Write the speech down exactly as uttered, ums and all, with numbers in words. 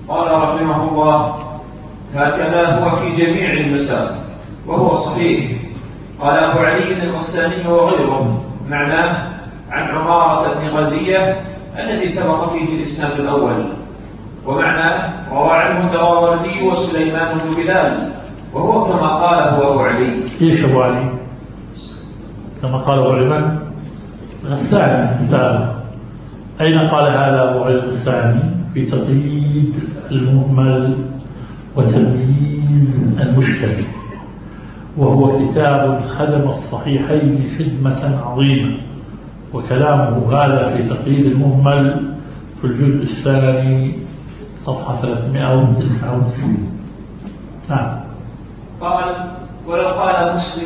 قال رحمه الله: هكذا هو في جميع المسائل، وهو صحيح. قال أبو علي الغساني وغيره معناه عن عمارة بن غزية الذي سبق فيه الإسناد الأول، ومعناه روى عنه الدراوردي وسليمان بن بلال، وهو كما قاله أبو علي. إيش أبو علي؟ كما قال أبو علي الثاني السابق. أين قال هذا أبو علي الثاني؟ في تقييد المهمل وتمييز المشكل، وهو كتاب خدم الصحيحين خدمة عظيمة، وكلامه هذا في تقييد المهمل في الجزء الثاني صفحة ثلاثمائة وتسعة وتسعين. نعم. قال: ولو قال مسلم